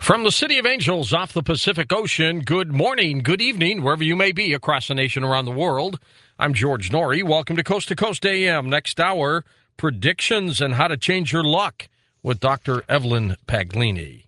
From the City of Angels off the Pacific Ocean, good morning, good evening, wherever you may be across the nation, around the world. I'm George Norrie. Welcome to Coast AM. Next hour, predictions and how to change your luck with Dr. Evelyn Paglini.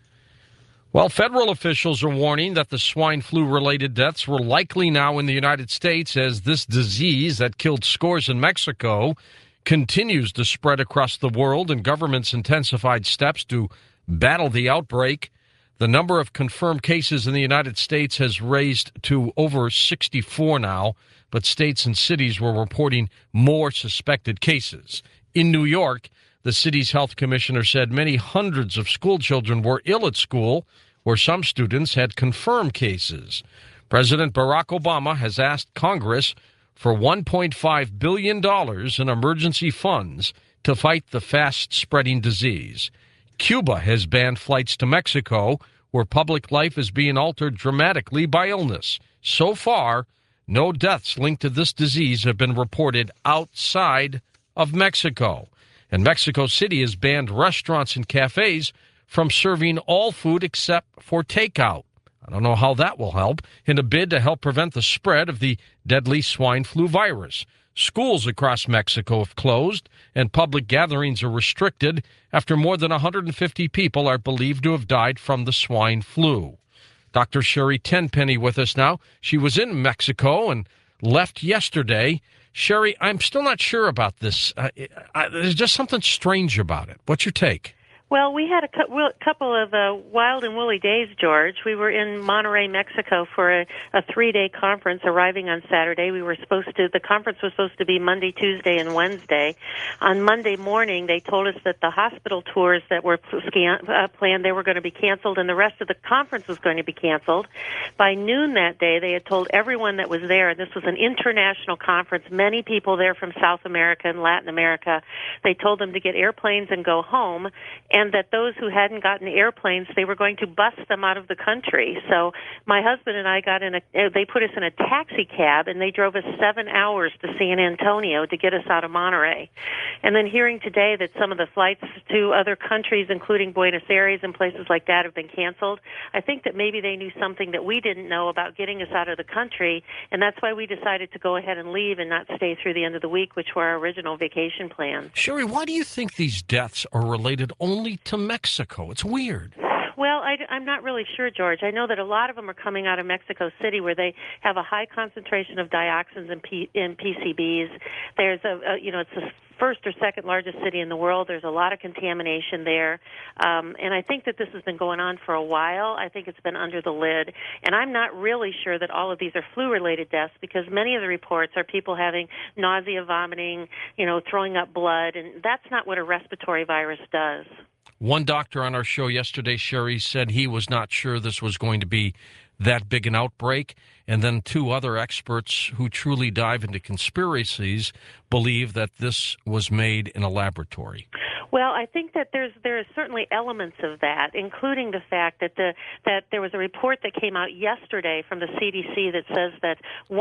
Well, federal officials are warning that the swine flu-related deaths were likely now in the United States as this disease that killed scores in Mexico continues to spread across the world, and governments intensified steps to battle the outbreak. The number of confirmed cases in the United States has raised to over 64 now, but states and cities were reporting more suspected cases. In New York, the city's health commissioner said many hundreds of school children were ill at school, where some students had confirmed cases. President Barack Obama has asked Congress for $1.5 billion in emergency funds to fight the fast-spreading disease. Cuba has banned flights to Mexico, where public life is being altered dramatically by illness. So far, no deaths linked to this disease have been reported outside of Mexico. And Mexico City has banned restaurants and cafes from serving all food except for takeout. I don't know how that will help, in a bid to help prevent the spread of the deadly swine flu virus. Schools across Mexico have closed, and public gatherings are restricted after more than 150 people are believed to have died from the swine flu. Dr. Sherry Tenpenny with us now. She was in Mexico and left yesterday. Sherry, I'm still not sure about this. There's just something strange about it. What's your take? Well, we had a couple of wild and woolly days, George. We were in Monterrey, Mexico for a 3-day conference arriving on Saturday. The conference was supposed to be Monday, Tuesday, and Wednesday. On Monday morning, they told us that the hospital tours that were planned, they were going to be canceled, and the rest of the conference was going to be canceled. By noon that day, they had told everyone that was there, and this was an international conference, many people there from South America and Latin America. They told them to get airplanes and go home, and that those who hadn't gotten airplanes, they were going to bus them out of the country. So my husband and I they put us in a taxi cab, and they drove us 7 hours to San Antonio to get us out of Monterrey. And then hearing today that some of the flights to other countries, including Buenos Aires and places like that, have been canceled, I think that maybe they knew something that we didn't know about getting us out of the country, and that's why we decided to go ahead and leave and not stay through the end of the week, which were our original vacation plans. Sherry, why do you think these deaths are related only to Mexico? It's weird. Well, I'm not really sure, George. I know that a lot of them are coming out of Mexico City, where they have a high concentration of dioxins and PCBs. There's it's the first or second largest city in the world. There's a lot of contamination there, and I think that this has been going on for a while. I think it's been under the lid, and I'm not really sure that all of these are flu-related deaths, because many of the reports are people having nausea, vomiting, throwing up blood, and that's not what a respiratory virus does. One doctor on our show yesterday, Sherry, said he was not sure this was going to be that big an outbreak. And then two other experts who truly dive into conspiracies believe that this was made in a laboratory. Well, I think that there is certainly elements of that, including the fact that that there was a report that came out yesterday from the CDC that says that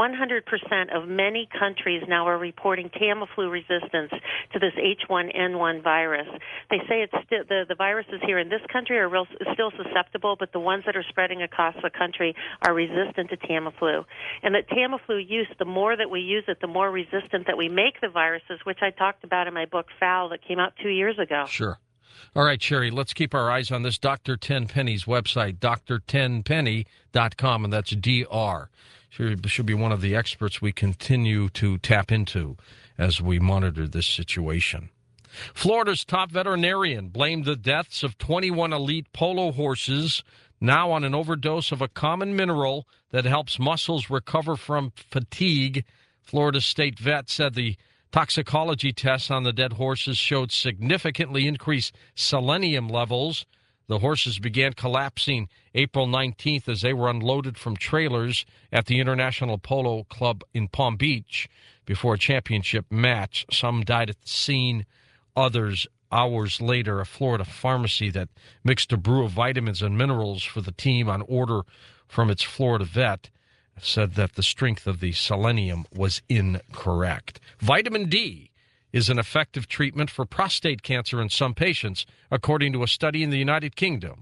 100% of many countries now are reporting Tamiflu resistance to this H1N1 virus. They say it's still, the viruses here in this country are still susceptible, but the ones that are spreading across the country are resistant to Tamiflu. And that Tamiflu use, the more that we use it, the more resistant that we make the viruses, which I talked about in my book, Foul, that came out 2 years ago. Sure. All right, Sherry, let's keep our eyes on this. Dr. Tenpenny's website, drtenpenny.com, and that's DR. She should be one of the experts we continue to tap into as we monitor this situation. Florida's top veterinarian blamed the deaths of 21 elite polo horses now on an overdose of a common mineral that helps muscles recover from fatigue. Florida state vet said the toxicology tests on the dead horses showed significantly increased selenium levels. The horses began collapsing April 19th as they were unloaded from trailers at the International Polo Club in Palm Beach before a championship match. Some died at the scene, others hours later. A Florida pharmacy that mixed a brew of vitamins and minerals for the team on order from its Florida vet said that the strength of the selenium was incorrect. Vitamin D is an effective treatment for prostate cancer in some patients, according to a study in the United Kingdom.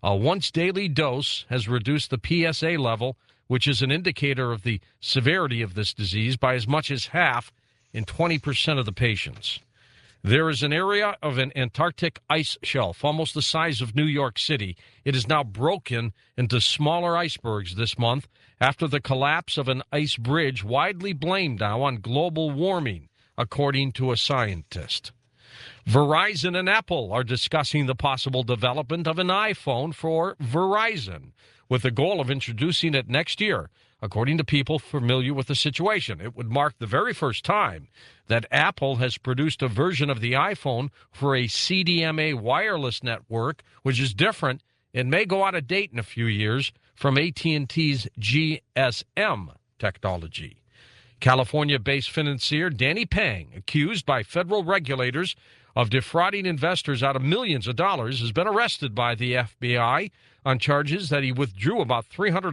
A once-daily dose has reduced the PSA level, which is an indicator of the severity of this disease, by as much as half in 20% of the patients. There is an area of an Antarctic ice shelf, almost the size of New York City. It is now broken into smaller icebergs this month after the collapse of an ice bridge widely blamed now on global warming, according to a scientist. Verizon and Apple are discussing the possible development of an iPhone for Verizon, with the goal of introducing it next year. According to people familiar with the situation, it would mark the very first time that Apple has produced a version of the iPhone for a CDMA wireless network, which is different. It may go out of date in a few years from AT&T's GSM technology. California-based financier Danny Pang, accused by federal regulators of defrauding investors out of millions of dollars, has been arrested by the FBI on charges that he withdrew about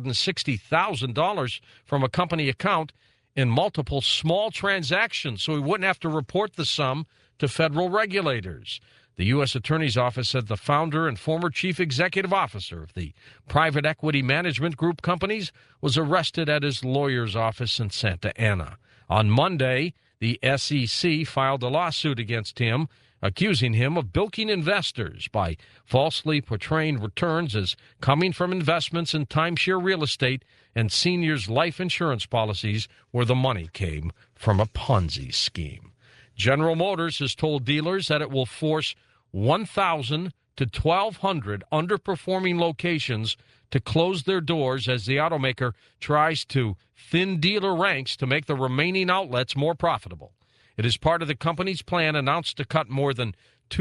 $360,000 from a company account in multiple small transactions so he wouldn't have to report the sum to federal regulators. The U.S. Attorney's Office said the founder and former chief executive officer of the private equity management group companies was arrested at his lawyer's office in Santa Ana. On Monday, the SEC filed a lawsuit against him, accusing him of bilking investors by falsely portraying returns as coming from investments in timeshare real estate and seniors' life insurance policies where the money came from a Ponzi scheme. General Motors has told dealers that it will force 1,000 to 1,200 underperforming locations to close their doors as the automaker tries to thin dealer ranks to make the remaining outlets more profitable. It is part of the company's plan announced to cut more than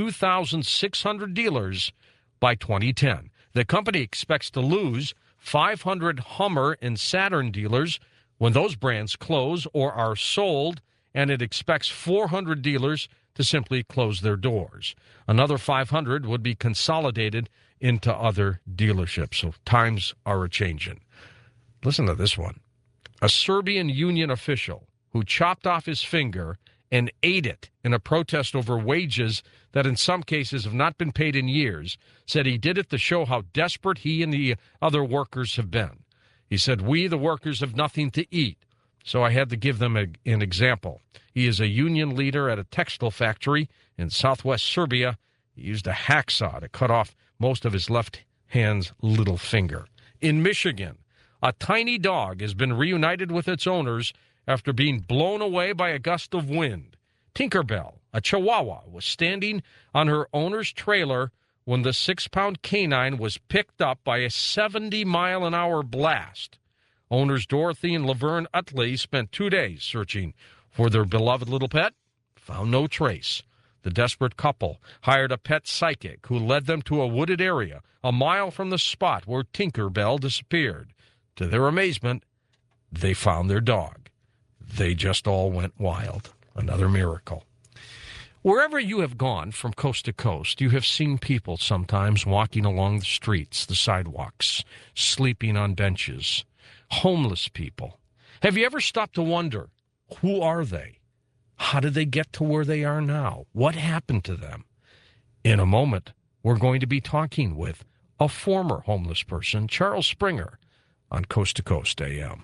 2,600 dealers by 2010. The company expects to lose 500 Hummer and Saturn dealers when those brands close or are sold, and it expects 400 dealers to simply close their doors. Another 500 would be consolidated into other dealerships. So times are a-changing. Listen to this one. A Serbian union official who chopped off his finger and ate it in a protest over wages that in some cases have not been paid in years, said he did it to show how desperate he and the other workers have been. He said, "We, the workers, have nothing to eat, so I had to give them an example." He is a union leader at a textile factory in southwest Serbia. He used a hacksaw to cut off most of his left hand's little finger. In Michigan, a tiny dog has been reunited with its owners after being blown away by a gust of wind. Tinkerbell, a Chihuahua, was standing on her owner's trailer when the 6-pound canine was picked up by a 70-mile-an-hour blast. Owners Dorothy and Laverne Utley spent 2 days searching for their beloved little pet, found no trace. The desperate couple hired a pet psychic who led them to a wooded area a mile from the spot where Tinkerbell disappeared. To their amazement, they found their dog. They just all went wild. Another miracle. Wherever you have gone from coast to coast, you have seen people sometimes walking along the streets, the sidewalks, sleeping on benches, homeless people. Have you ever stopped to wonder, who are they? How did they get to where they are now? What happened to them? In a moment, we're going to be talking with a former homeless person, Charles Springer, on Coast to Coast AM.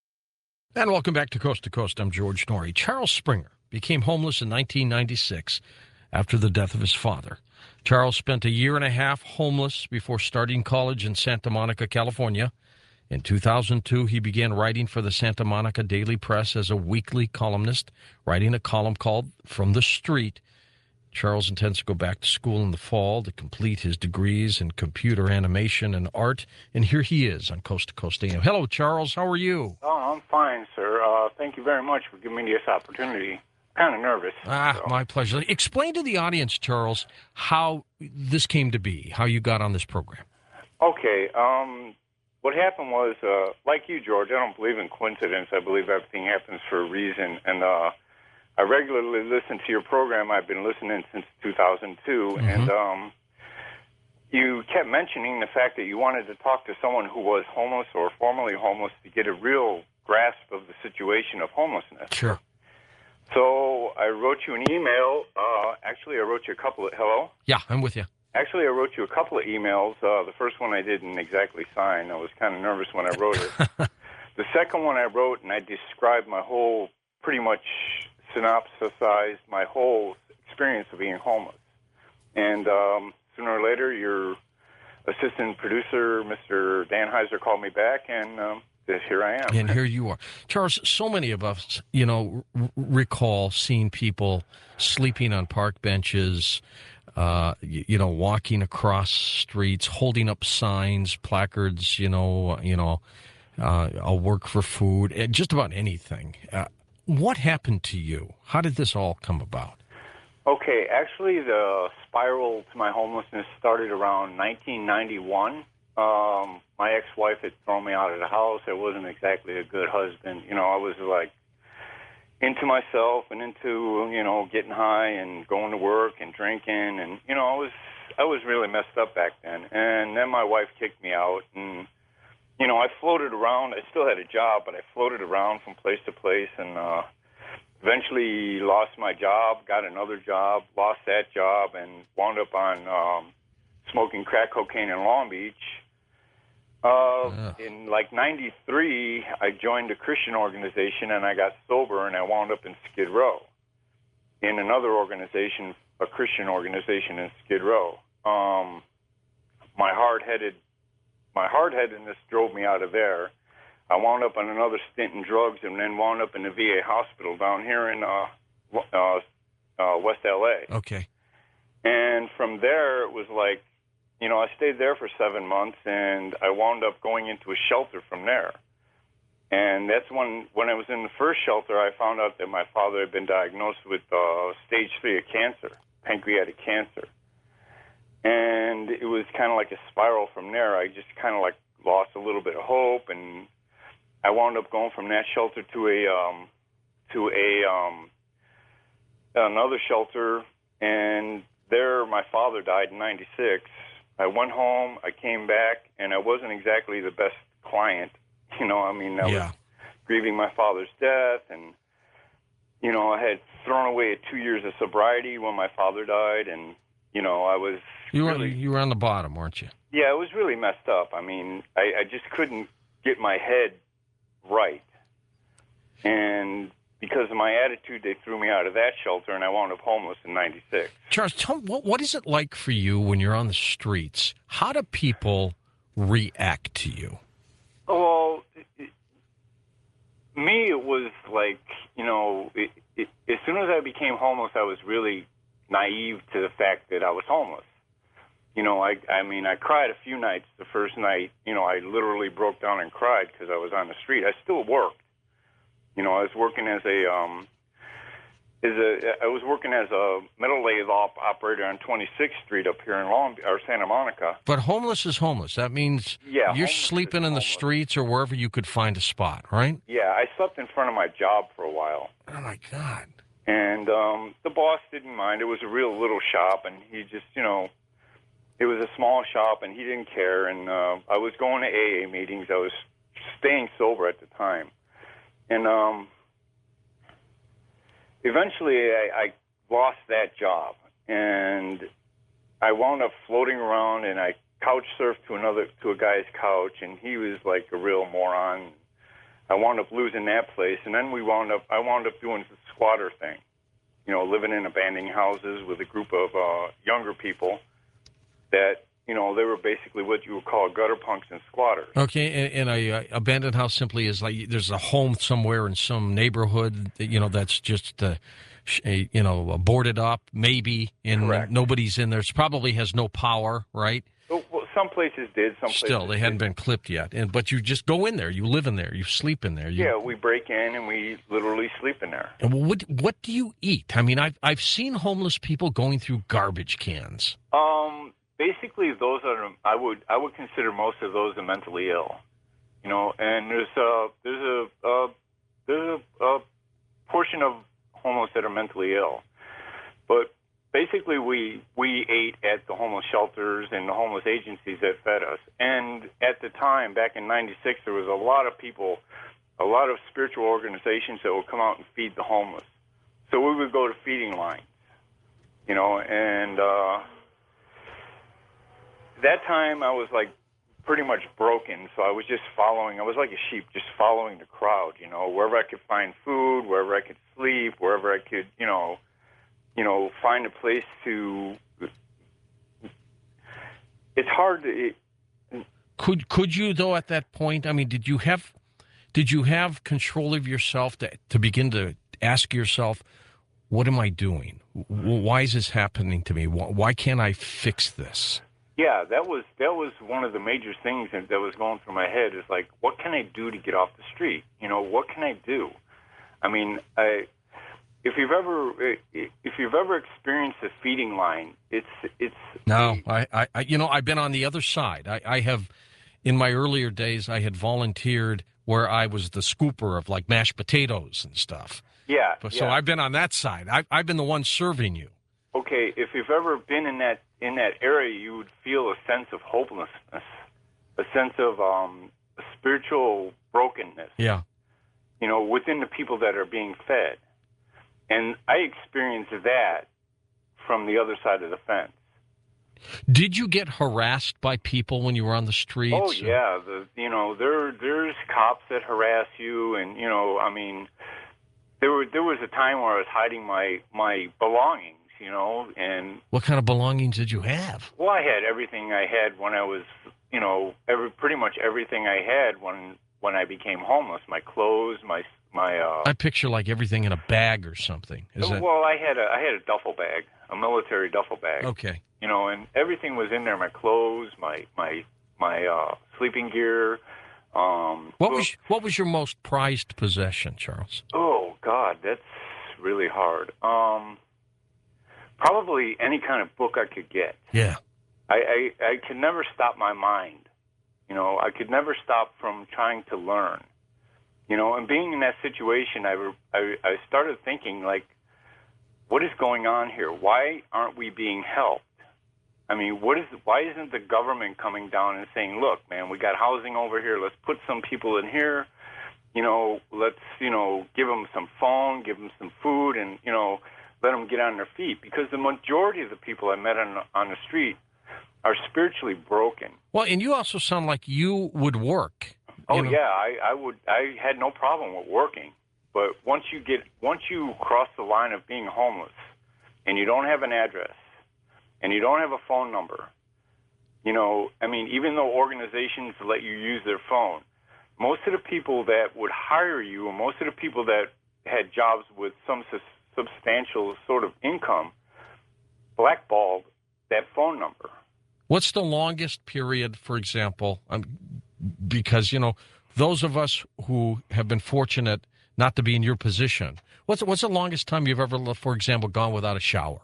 And welcome back to Coast. I'm George Norrie. Charles Springer became homeless in 1996 after the death of his father. Charles spent a year and a half homeless before starting college in Santa Monica, California. In 2002, he began writing for the Santa Monica Daily Press as a weekly columnist, writing a column called From the Street. Charles intends to go back to school in the fall to complete his degrees in computer animation and art. And here he is on Coast to Coast AM. Hello, Charles. How are you? Oh, I'm fine, sir. Thank you very much for giving me this opportunity. Kind of nervous. My pleasure. Explain to the audience, Charles, how this came to be, how you got on this program. Okay. What happened was, like you, George, I don't believe in coincidence. I believe everything happens for a reason. And I regularly listen to your program. I've been listening since 2002. And you kept mentioning the fact that you wanted to talk to someone who was homeless or formerly homeless to get a real grasp of the situation of homelessness. Sure. So I wrote you an email. Actually, I wrote you a couple of... Hello? Yeah, I'm with you. Actually, I wrote you a couple of emails. The first one I didn't exactly sign. I was kind of nervous when I wrote it. The second one I wrote, and I described my whole, pretty much synopsisized my whole experience of being homeless. And sooner or later, your assistant producer, Mr. Dan Heiser, called me back, and here I am. And here you are. Charles, so many of us, recall seeing people sleeping on park benches, walking across streets, holding up signs, placards, I'll work for food, just about anything. What happened to you? How did this all come about? Okay, actually, the spiral to my homelessness started around 1991. My ex-wife had thrown me out of the house. I wasn't exactly a good husband. I was like into myself and into, getting high and going to work and drinking. And, I was really messed up back then. And then my wife kicked me out. And, I floated around. I still had a job, but I floated around from place to place and eventually lost my job, got another job, lost that job, and wound up on smoking crack cocaine in Long Beach. In like 93, I joined a Christian organization and I got sober and I wound up in Skid Row in another organization, a Christian organization in Skid Row. My hard-headedness drove me out of there. I wound up on another stint in drugs and then wound up in the VA hospital down here in West LA. Okay. And from there, it was like, I stayed there for 7 months, and I wound up going into a shelter from there. And that's when I was in the first shelter, I found out that my father had been diagnosed with stage 3 of cancer, pancreatic cancer. And it was kind of like a spiral from there. I just kind of like lost a little bit of hope, and I wound up going from that shelter to another shelter, and there my father died in 96. I went home, I came back, and I wasn't exactly the best client. I was grieving my father's death, and, I had thrown away 2 years of sobriety when my father died, and, I was You were on the bottom, weren't you? Yeah, it was really messed up. I just couldn't get my head right. And because of my attitude, they threw me out of that shelter, and I wound up homeless in 96. Charles, tell me, what is it like for you when you're on the streets? How do people react to you? Well, me, it was like, as soon as I became homeless, I was really naive to the fact that I was homeless. I cried a few nights. The first night, I literally broke down and cried because I was on the street. I still worked. I was working as a metal lathe operator on 26th Street up here in Santa Monica. But homeless is homeless. That means you're sleeping in the streets or wherever you could find a spot, right? Yeah, I slept in front of my job for a while. Oh my God! And the boss didn't mind. It was a real little shop, and he just, it was a small shop, and he didn't care. And I was going to AA meetings. I was staying sober at the time. And eventually I lost that job, and I wound up floating around, and I couch surfed to a guy's couch, and he was like a real moron. I wound up losing that place, and then I wound up doing the squatter thing, living in abandoned houses with a group of younger people that, they were basically what you would call gutter punks and squatters. Okay, and a abandoned house simply is like there's a home somewhere in some neighborhood, that's just boarded up, maybe, and Correct. Nobody's in there. It probably has no power, right? Well, some places did. Some places still they hadn't been clipped yet. But you just go in there, you live in there, you sleep in there. Yeah, we break in and we literally sleep in there. And what do you eat? I've seen homeless people going through garbage cans. Basically, those are I would consider most of those are mentally ill, and there's a portion of homeless that are mentally ill, but basically we ate at the homeless shelters and the homeless agencies that fed us. And at the time, back in '96, there was a lot of people, a lot of spiritual organizations that would come out and feed the homeless. So we would go to feeding lines, and that time I was like pretty much broken, so I was just following. I was like a sheep, just following the crowd. Wherever I could find food, wherever I could sleep, wherever I could, find a place to. It's hard to. Could you though at that point? I mean, did you have control of yourself to begin to ask yourself, what am I doing? Why is this happening to me? Why can't I fix this? Yeah, that was one of the major things that was going through my head. Is like, what can I do to get off the street? What can I do? I mean, if you've ever experienced a feeding line, it's. No, I've been on the other side. I have, in my earlier days, I had volunteered where I was the scooper of like mashed potatoes and stuff. Yeah. So I've been on that side. I've been the one serving you. Okay, if you've ever been in that area, you would feel a sense of hopelessness, a sense of a spiritual brokenness. Yeah. Within the people that are being fed, and I experienced that from the other side of the fence. Did you get harassed by people when you were on the streets? Oh yeah, there's cops that harass you, and I mean, there was a time where I was hiding my belongings. And what kind of belongings did you have? Well, I had everything I had when I was, pretty much everything I had when I became homeless. My clothes, my. I picture like everything in a bag or something. Well, I had a duffel bag, a military duffel bag. Okay. And everything was in there. My clothes, my sleeping gear. What was your most prized possession, Charles? Oh God, that's really hard. Probably any kind of book I could get. Yeah. I could never stop my mind. I could never stop from trying to learn. And being in that situation, I started thinking, like, what is going on here? Why aren't we being helped? I mean, why isn't the government coming down and saying, look, man, we got housing over here. Let's put some people in here. Let's, give them some phone, give them some food, and, let them get on their feet. Because the majority of the people I met on the street are spiritually broken. Well, and you also sound like you would work. Oh, yeah, I would. I had no problem with working. But once you cross the line of being homeless and you don't have an address and you don't have a phone number, I mean, even though organizations let you use their phone, most of the people that would hire you and most of the people that had jobs with some substantial sort of income blackballed that phone number. What's the longest period, for example, because, those of us who have been fortunate not to be in your position, what's the longest time you've ever, for example, gone without a shower?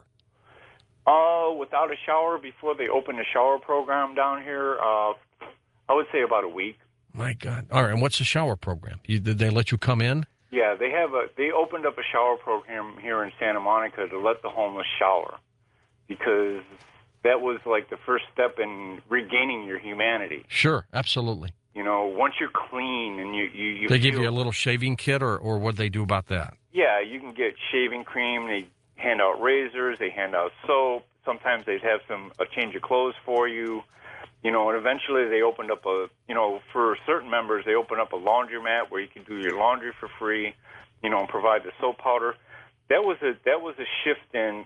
Without a shower, before they opened a shower program down here, I would say about a week. My God. All right, and what's the shower program? Did they let you come in? Yeah, they opened up a shower program here in Santa Monica to let the homeless shower, because that was like the first step in regaining your humanity. Sure, absolutely. Once you're clean and you they give you a little shaving kit, or what they do about that? Yeah, you can get shaving cream. They hand out razors. They hand out soap. Sometimes they'd have a change of clothes for you. And eventually they opened up for certain members, they opened up a laundromat where you can do your laundry for free, and provide the soap powder. That was a shift in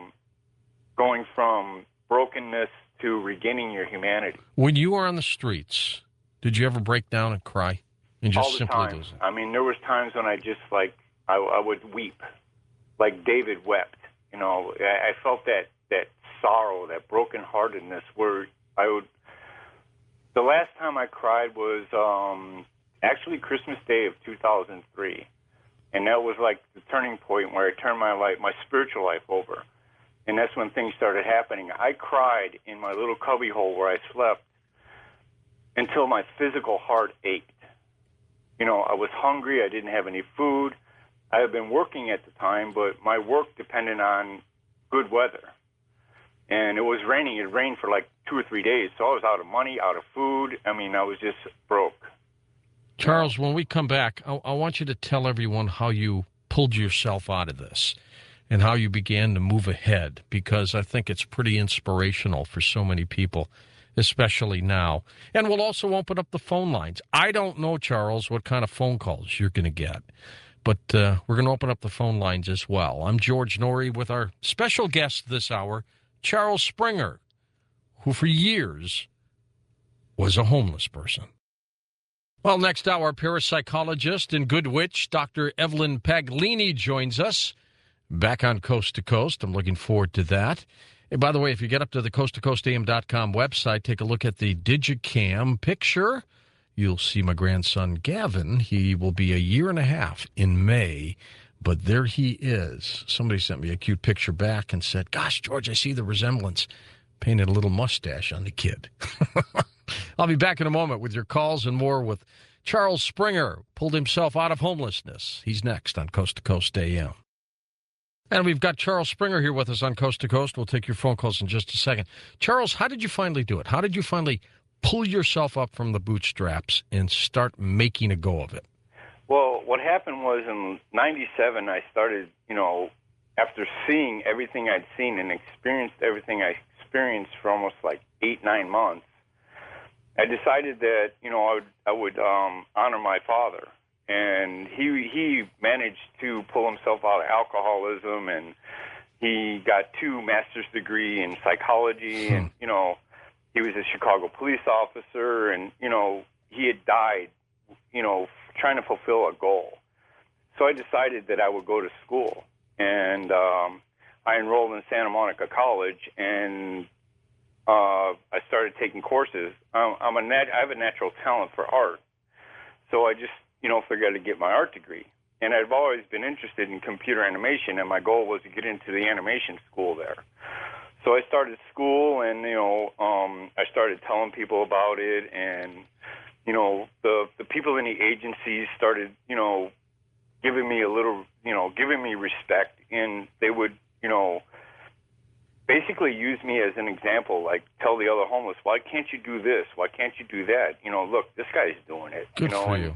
going from brokenness to regaining your humanity. When you were on the streets, did you ever break down and cry? And just all the simply time. lose it? I mean, there was times when I just I would weep, like David wept. I felt that sorrow, that brokenheartedness, where I would. The last time I cried was actually Christmas Day of 2003, and that was like the turning point where I turned my spiritual life over, and that's when things started happening. I cried in my little cubbyhole where I slept until my physical heart ached. I was hungry. I didn't have any food. I had been working at the time, but my work depended on good weather. And it was raining. It rained for like 2 or 3 days. So I was out of money, out of food. I mean, I was just broke. Charles, when we come back, I want you to tell everyone how you pulled yourself out of this and how you began to move ahead, because I think it's pretty inspirational for so many people. especially now. And we'll also open up the phone lines. I don't know, Charles, what kind of phone calls you're going to get, but we're going to open up the phone lines as well. I'm George Noory with our special guest this hour, Charles Springer, who for years was a homeless person. Well, next hour, parapsychologist and good witch, Dr. Evelyn Paglini joins us back on Coast to Coast. I'm looking forward to that. And by the way, if you get up to the coasttocoastam.com website, take a look at the Digicam picture. You'll see my grandson, Gavin. He will be a year and a half in May, but there he is. Somebody sent me a cute picture back and said, gosh, George, I see the resemblance. Painted a little mustache on the kid. I'll be back in a moment with your calls and more with Charles Springer, pulled himself out of homelessness. He's next on Coast to Coast AM. And we've got Charles Springer here with us on Coast to Coast. We'll take your phone calls in just a second. Charles, how did you finally do it? How did you finally pull yourself up from the bootstraps and start making a go of it? Well, what happened was in '97, I started, after seeing everything I'd seen and experienced everything I experienced for almost like 8-9 months, I decided that, I would honor my father. And he managed to pull himself out of alcoholism, and he got 2 master's degree in psychology, and, he was a Chicago police officer, and, he had died, trying to fulfill a goal. So I decided that I would go to school, and I enrolled in Santa Monica College, and I started taking courses. I have a natural talent for art, so I just, figured I'd get my art degree. And I've always been interested in computer animation, and my goal was to get into the animation school there. So I started school, and I started telling people about it, and the people in the agencies started giving me a little, giving me respect, and they would basically use me as an example, like tell the other homeless, why can't you do this? Why can't you do that? Look, this guy's doing it. Good for you.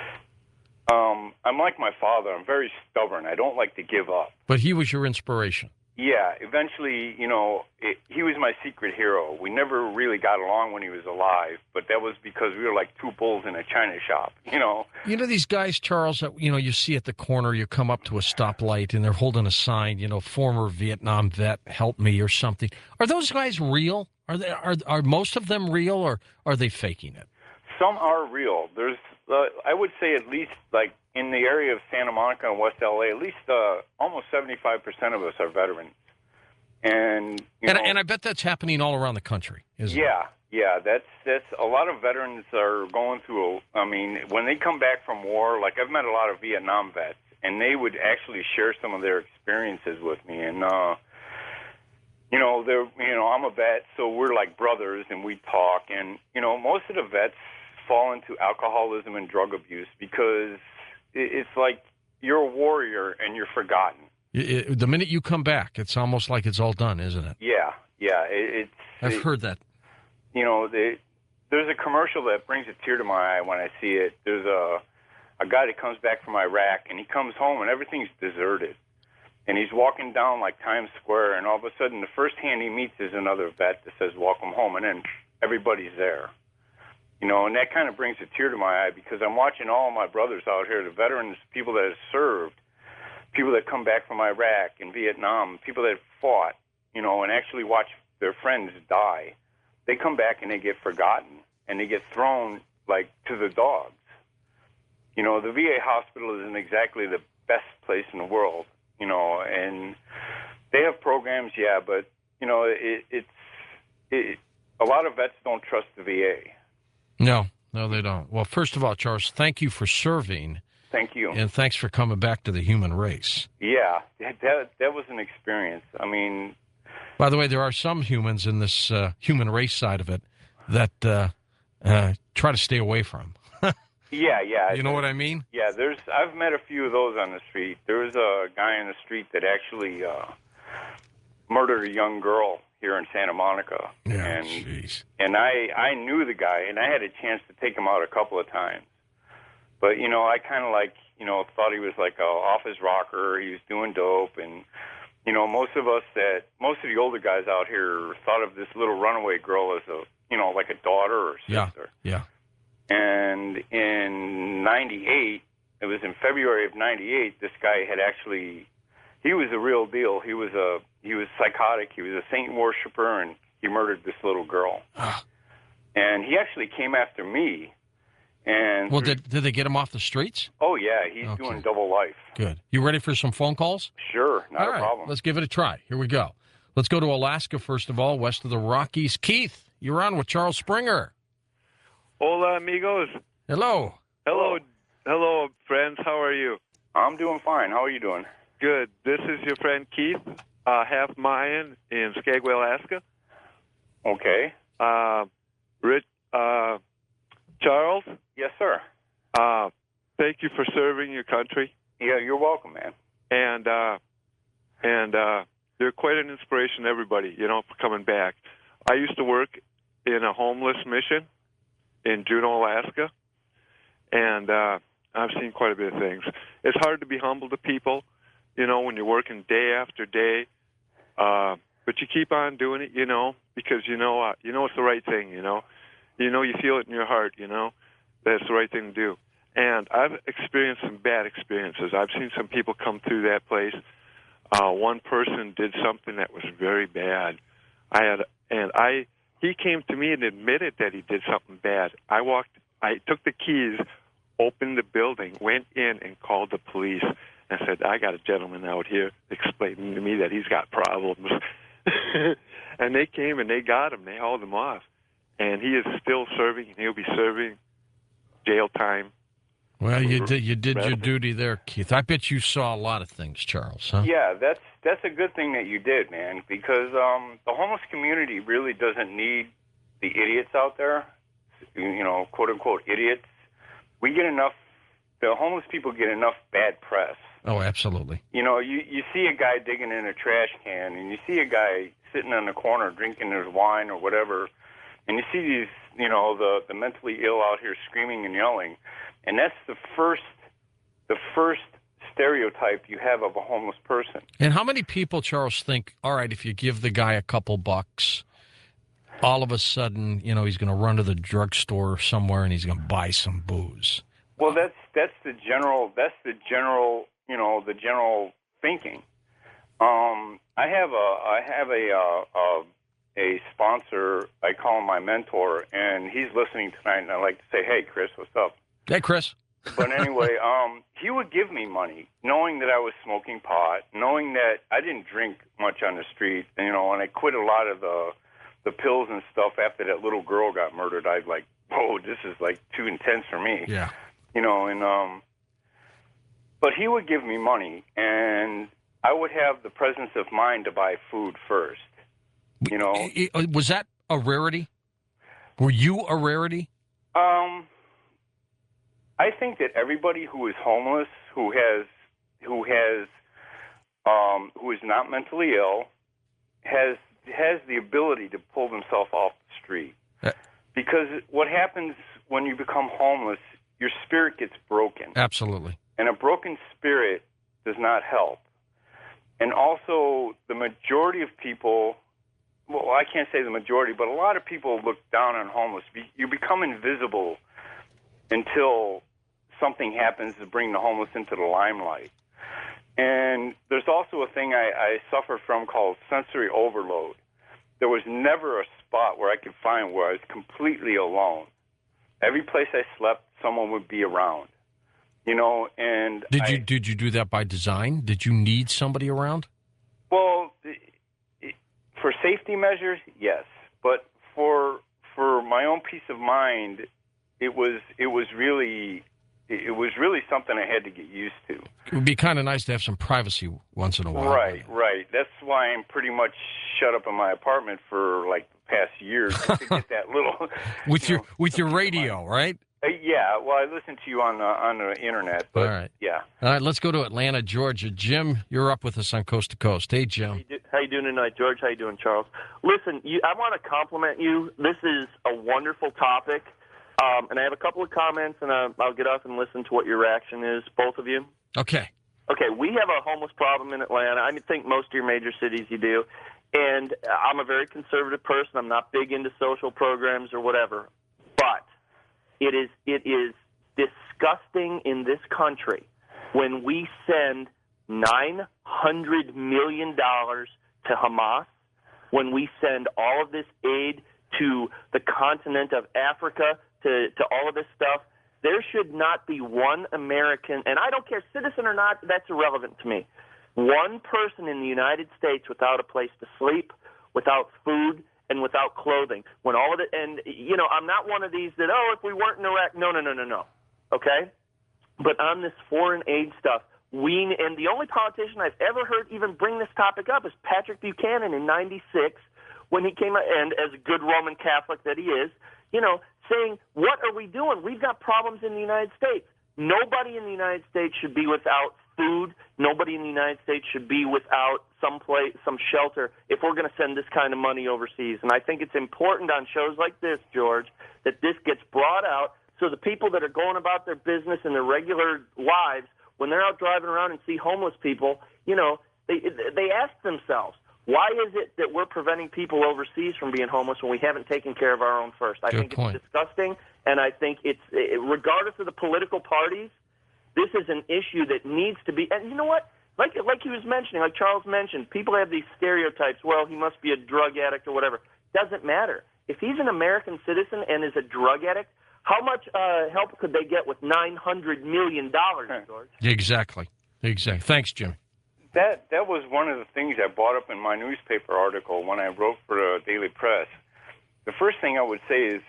I'm like my father. I'm very stubborn. I don't like to give up. But he was your inspiration. Yeah. Eventually, he was my secret hero. We never really got along when he was alive, but that was because we were like 2 bulls in a china shop, These guys, Charles, that, you see at the corner, you come up to a stoplight and they're holding a sign, former Vietnam vet, help me or something. Are those guys real? Are most of them real, or are they faking it? Some are real. There's, I would say at least like in the area of Santa Monica and West LA, at least almost 75% of us are veterans. And and I bet that's happening all around the country, isn't it? Yeah, that's a lot of veterans are going through. When they come back from war, like I've met a lot of Vietnam vets, and they would actually share some of their experiences with me. And I'm a vet, so we're like brothers, and we talk. And most of the vets fall into alcoholism and drug abuse because it's like you're a warrior and you're forgotten. The minute you come back, it's almost like it's all done, isn't it? Yeah. I've heard that. There's a commercial that brings a tear to my eye when I see it. There's a guy that comes back from Iraq, and he comes home, and everything's deserted. And he's walking down like Times Square, and all of a sudden the first hand he meets is another vet that says, welcome home, and then everybody's there. And that kind of brings a tear to my eye because I'm watching all my brothers out here, the veterans, people that have served, people that come back from Iraq and Vietnam, people that have fought, and actually watch their friends die. They come back and they get forgotten, and they get thrown, like, to the dogs. The VA hospital isn't exactly the best place in the world, and they have programs, yeah, but, a lot of vets don't trust the VA. No, they don't. Well, first of all, Charles, thank you for serving. Thank you. And thanks for coming back to the human race. Yeah, that was an experience. By the way, there are some humans in this human race side of it that try to stay away from. Yeah. You know what I mean? Yeah, I've met a few of those on the street. There was a guy in the street that actually murdered a young girl here in Santa Monica. Yeah, jeez. And I knew the guy, and I had a chance to take him out a couple of times. But, I kind of thought he was like a office rocker. He was doing dope. And, most of the older guys out here thought of this little runaway girl as like a daughter or sister. Yeah. And in '98, it was in February of '98. This guy had he was a real deal. He was psychotic. He was a saint worshiper, and he murdered this little girl. And he actually came after me. And well, did they get him off the streets? Oh yeah, he's doing double life. Good. You ready for some phone calls? Sure, not all a problem. Let's give it a try. Here we go. Let's go to Alaska first of all, west of the Rockies. Keith, you're on with Charles Springer. Hola, amigos. Hello. Hello, friends. How are you? I'm doing fine. How are you doing? Good. This is your friend Keith, half Mayan in Skagway, Alaska. Okay. Rich, Charles? Yes, sir. Thank you for serving your country. Yeah, you're welcome, man. And you're quite an inspiration to everybody, for coming back. I used to work in a homeless mission in Juneau, Alaska, and I've seen quite a bit of things. It's hard to be humble to people, when you're working day after day, but you keep on doing it, because it's the right thing, you feel it in your heart, that's the right thing to do. And I've experienced some bad experiences. I've seen some people come through that place. One person did something that was very bad. He came to me and admitted that he did something bad. I took the keys, opened the building, went in and called the police and said, I got a gentleman out here explaining to me that he's got problems. And they came and they got him. They hauled him off. And he is still serving, and he'll be serving jail time. Well, you did your duty there, Keith. I bet you saw a lot of things, Charles, huh? Yeah, that's a good thing that you did, man, because the homeless community really doesn't need the idiots out there, quote-unquote idiots. The homeless people get enough bad press. Oh, absolutely. You see a guy digging in a trash can, and you see a guy sitting on the corner drinking his wine or whatever, and you see these, the mentally ill out here screaming and yelling, and that's the first stereotype you have of a homeless person. And how many people, Charles, think, all right, if you give the guy a couple bucks, all of a sudden, he's going to run to the drugstore somewhere and he's going to buy some booze? Well, that's the general thinking. I have a sponsor. I call him my mentor, and he's listening tonight. And I like to say, "Hey, Chris, what's up?" Hey, Chris. But anyway, he would give me money, knowing that I was smoking pot, knowing that I didn't drink much on the street, and I quit a lot of the pills and stuff after that little girl got murdered. I'd like, whoa, this is like too intense for me. Yeah. But he would give me money, and I would have the presence of mind to buy food first. Was that a rarity? Were you a rarity? I think that everybody who is homeless, who is not mentally ill, has the ability to pull themselves off the street. Because what happens when you become homeless, your spirit gets broken. Absolutely. And a broken spirit does not help. And also, the majority of people, well, I can't say the majority, but a lot of people look down on homeless. You become invisible until something happens to bring the homeless into the limelight. And there's also a thing I suffer from called sensory overload. There was never a spot where I could find where I was completely alone. Every place I slept, someone would be around. And did you do that by design? Did you need somebody around? Well, for safety measures, yes, but for my own peace of mind, it was really something I had to get used to. It would be kind of nice to have some privacy once in a while. Right. That's why I'm pretty much shut up in my apartment for like the past year just to get that little with your radio, right? Yeah, well, I listen to you on the internet. But, all right. Yeah. All right, let's go to Atlanta, Georgia. Jim, you're up with us on Coast to Coast. Hey, Jim. How you doing tonight, George? How you doing, Charles? Listen, I want to compliment you. This is a wonderful topic, and I have a couple of comments, and I'll get off and listen to what your reaction is, both of you. Okay. Okay, we have a homeless problem in Atlanta. I think most of your major cities you do. And I'm a very conservative person. I'm not big into social programs or whatever. But it is disgusting in this country when we send $900 million to Hamas, when we send all of this aid to the continent of Africa, to all of this stuff. There should not be one American, and I don't care, citizen or not, that's irrelevant to me. One person in the United States without a place to sleep, without food, and without clothing. When all of it, and I'm not one of these that, if we weren't in Iraq, no. Okay? But on this foreign aid stuff, and the only politician I've ever heard even bring this topic up is Patrick Buchanan in '96 when he came out, and as a good Roman Catholic that he is, saying, what are we doing? We've got problems in the United States. Nobody in the United States should be without food. Nobody in the United States should be without some shelter if we're going to send this kind of money overseas. And I think it's important on shows like this, George, that this gets brought out so the people that are going about their business and their regular lives, when they're out driving around and see homeless people, they ask themselves, why is it that we're preventing people overseas from being homeless when we haven't taken care of our own first? I think it's disgusting, and I think it's, regardless of the political parties, this is an issue that needs to be, and you know what? Like he was mentioning, like Charles mentioned, people have these stereotypes, well, he must be a drug addict or whatever. Doesn't matter. If he's an American citizen and is a drug addict, how much help could they get with $900 million, George? Exactly. Thanks, Jim. That was one of the things I brought up in my newspaper article when I wrote for the Daily Press. The first thing I would say is,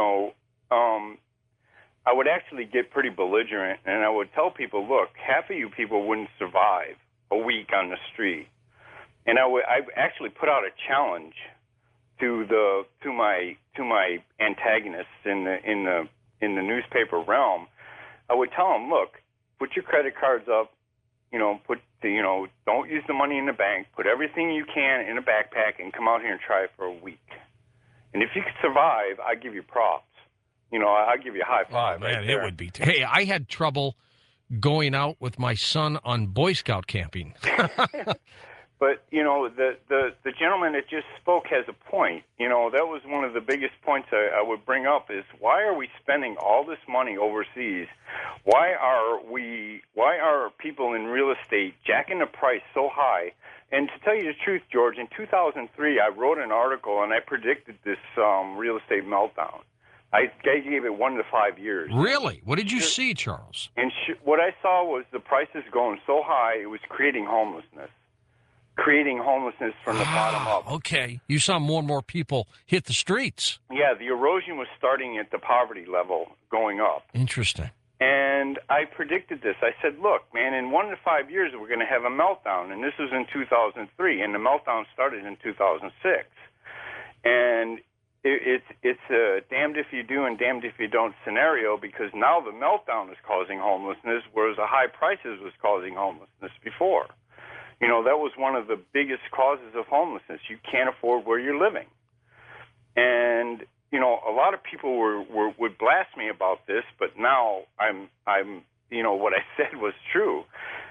I would actually get pretty belligerent, and I would tell people, look, half of you people wouldn't survive a week on the street. And I actually put out a challenge to my antagonists in the newspaper realm. I would tell them, look, put your credit cards up, don't use the money in the bank, put everything you can in a backpack and come out here and try it for a week. And if you could survive, I give you props. I'll give you a high five. Oh, man, right there. it would be. Hey, I had trouble going out with my son on Boy Scout camping. But, the gentleman that just spoke has a point. That was one of the biggest points I would bring up is why are we spending all this money overseas? Why are people in real estate jacking the price so high? And to tell you the truth, George, in 2003, I wrote an article and I predicted this real estate meltdown. I gave it 1 to 5 years. Really? What did you see, Charles? And what I saw was the prices going so high, it was creating homelessness from the bottom up. Okay. You saw more and more people hit the streets. Yeah, the erosion was starting at the poverty level going up. Interesting. And I predicted this. I said, look, man, in 1 to 5 years, we're going to have a meltdown. And this was in 2003, and the meltdown started in 2006. And it's a damned if you do and damned if you don't scenario, because now the meltdown is causing homelessness, whereas the high prices was causing homelessness before. That was one of the biggest causes of homelessness. You can't afford where you're living. And, a lot of people would blast me about this, but now I'm what I said was true,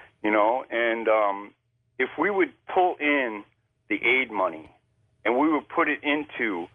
and if we would pull in the aid money and we would put it into.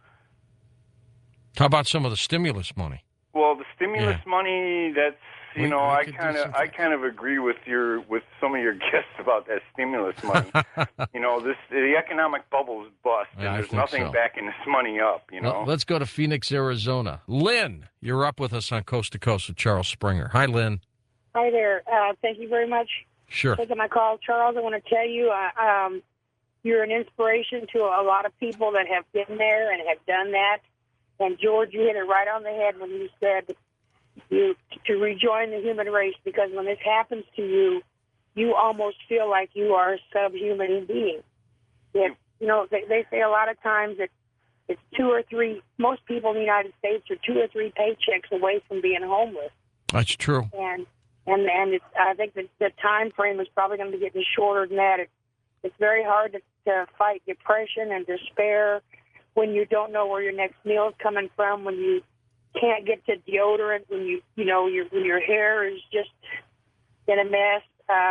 How about some of the stimulus money? Well, the stimulus money, that's, We I could do kind of agree with some of your guests about that stimulus money. The economic bubble is bust, and Yeah, I there's think nothing so. backing this money up, Well, let's go to Phoenix, Arizona. Lynn, you're up with us on Coast to Coast with Charles Springer. Hi, Lynn. Hi there. Thank you very much Sure. for taking my call. Charles, I want to tell you, you're an inspiration to a lot of people that have been there and have done that. And, George, you hit it right on the head when you said to rejoin the human race, because when this happens to you, you almost feel like you are a subhuman being. They say a lot of times that it's 2 or 3, most people in the United States are 2 or 3 paychecks away from being homeless. That's true. And it's, I think that the time frame is probably going to be getting shorter than that. It's very hard to fight depression and despair when you don't know where your next meal is coming from, when you can't get to deodorant, when your hair is just in a mess.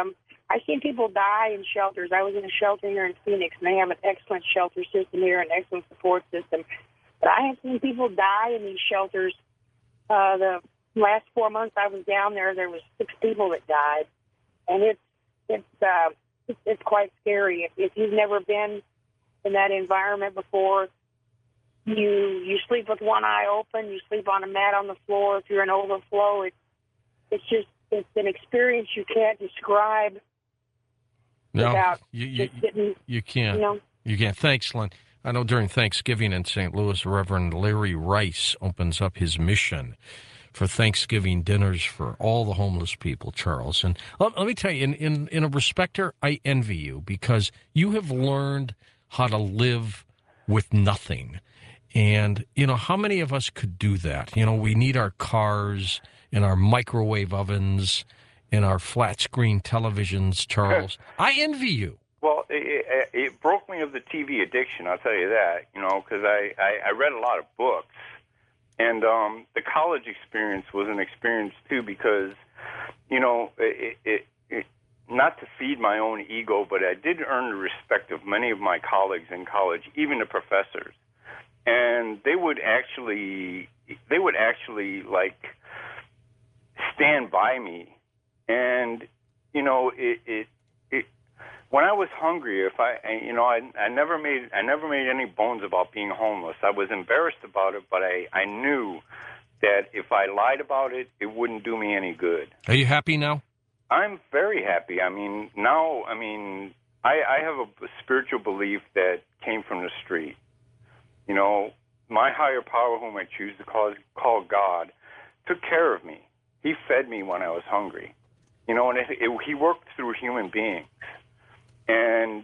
I've seen people die in shelters. I was in a shelter here in Phoenix, and they have an excellent shelter system here, an excellent support system. But I have seen people die in these shelters. The last 4 months I was down there, there was 6 people that died, and it's quite scary. If you've never been in that environment before, you sleep with one eye open. You sleep on a mat on the floor. If you're in overflow, it's an experience you can't describe. No, you can't. You know? You can't. Thanks, Lynn. I know during Thanksgiving in St. Louis, Reverend Larry Rice opens up his mission for Thanksgiving dinners for all the homeless people, Charles. And let me tell you, in a respecter, I envy you because you have learned how to live with nothing. And, how many of us could do that? We need our cars and our microwave ovens and our flat screen televisions, Charles. I envy you. Well, it broke me of the TV addiction, I'll tell you that, because I read a lot of books. And the college experience was an experience, too, because, not to feed my own ego, but I did earn the respect of many of my colleagues in college, even the professors. And they would actually like, stand by me. And, when I was hungry, I never made any bones about being homeless. I was embarrassed about it, but I knew that if I lied about it, it wouldn't do me any good. Are you happy now? I'm very happy. I have a spiritual belief that came from the street. My higher power, whom I choose to call God, took care of me. He fed me when I was hungry. And he worked through human beings. And,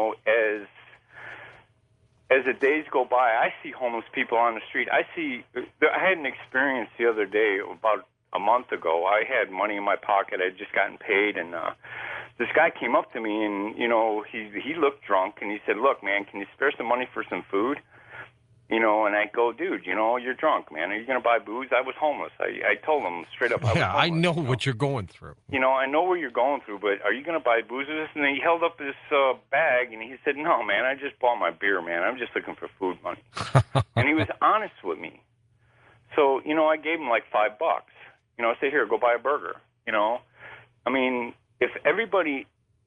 as the days go by, I see homeless people on the street. I had an experience the other day, about a month ago. I had money in my pocket. I had just gotten paid, and this guy came up to me, and, he looked drunk, and he said, "Look, man, can you spare some money for some food?" And I go, "Dude, you're drunk, man. Are you going to buy booze?" I was homeless. I told him straight up. I know what you're going through. I know what you're going through, but are you going to buy booze with this? And he held up this bag, and he said, "No, man, I just bought my beer, man. I'm just looking for food money." And he was honest with me. So, I gave him like $5. I said, "Here, go buy a burger." If everybody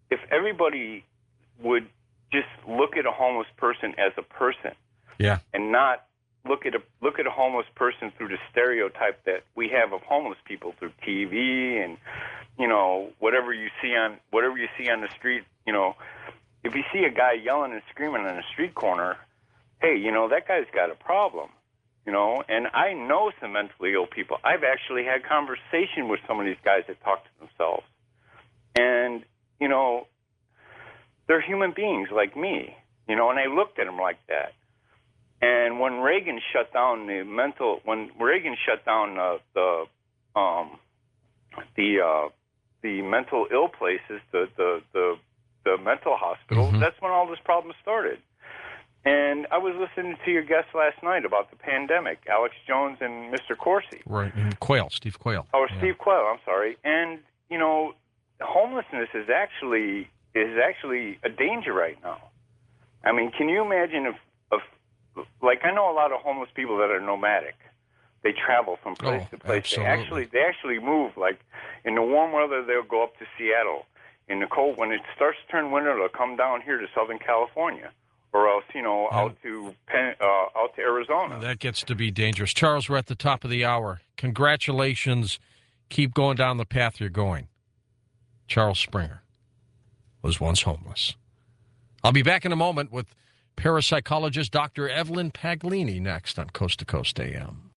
would just look at a homeless person as a person, yeah, and not look at a homeless person through the stereotype that we have of homeless people through TV and whatever you see on the street. If you see a guy yelling and screaming on a street corner, hey, that guy's got a problem. And I know some mentally ill people. I've actually had conversation with some of these guys that talk to themselves, and they're human beings like me. And I looked at them like that. And when Reagan shut down the mental ill places, the mental hospitals, mm-hmm. That's when all this problem started. And I was listening to your guest last night about the pandemic, Alex Jones and Mr. Corsi. Right, and Steve Quayle. Oh, yeah. Steve Quayle, I'm sorry. And, homelessness is actually a danger right now. Can you imagine if I know a lot of homeless people that are nomadic. They travel from place to place. Absolutely. They actually move. Like in the warm weather, they'll go up to Seattle. In the cold, when it starts to turn winter, they'll come down here to Southern California, or else out to Arizona. That gets to be dangerous. Charles, we're at the top of the hour. Congratulations. Keep going down the path you're going. Charles Springer was once homeless. I'll be back in a moment with parapsychologist Dr. Evelyn Paglini next on Coast to Coast AM.